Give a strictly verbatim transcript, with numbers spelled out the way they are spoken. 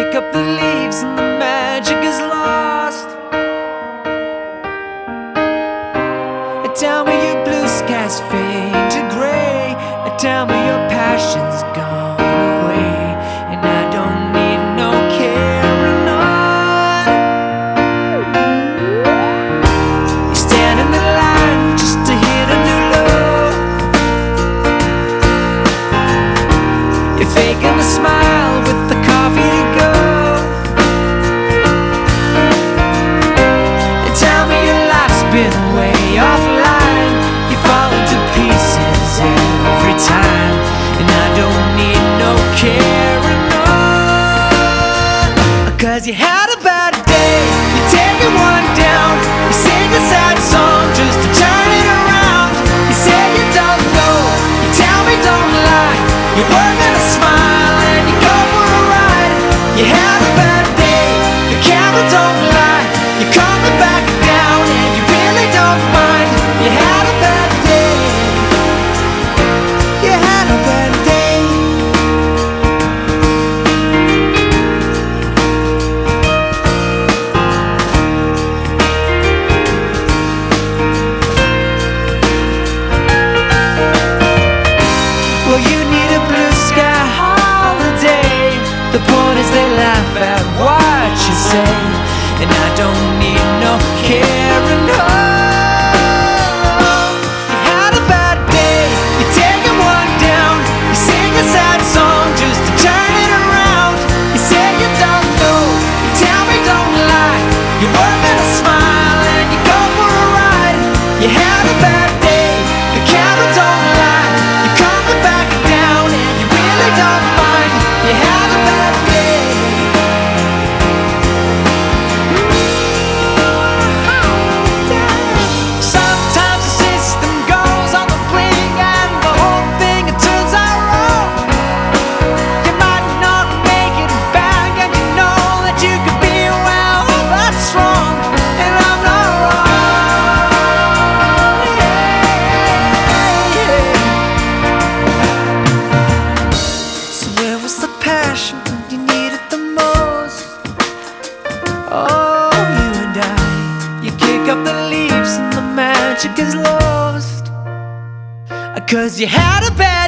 kick up the leaves and the magic is lost. Tell me your blue skies fade to gray, tell me your passion's gone away, and I don't need no carrying on. You stand in the line just to hit a new low. You're faking a smile with the coffee to go. And tell me your life's been way offline. You fall into pieces every time, and I don't need no carrying on. Cause you had a bad day, you're taking one down. You sing a sad song just to turn it around. You say you don't know, you tell me don't lie. You're working a smile and you go for a ride. You had a bad day, the camera don't lie. You're coming back down and you really don't mind. You had a bad day, you had a bad day. Well, you need a blue sky holiday. The point is they laugh at what you say, and I don't need no carrying on. You had a bad day, you're taking one down. You sing a sad song just to turn it around. You say you don't know, you tell me don't lie. You're working a smile and you go for a ride. You had a bad day, the camera don't lie. You're coming back down and you really don't mind. You had a bad day. Sometimes the system goes on the blink and the whole thing it turns out wrong. You might not make it back and you know that you could be well, that's wrong, and I'm not wrong. Yeah, yeah. So where was the passion when you needed the most? Oh, you and I, you kick up the leaves and the magic is lost. Cause you had a bad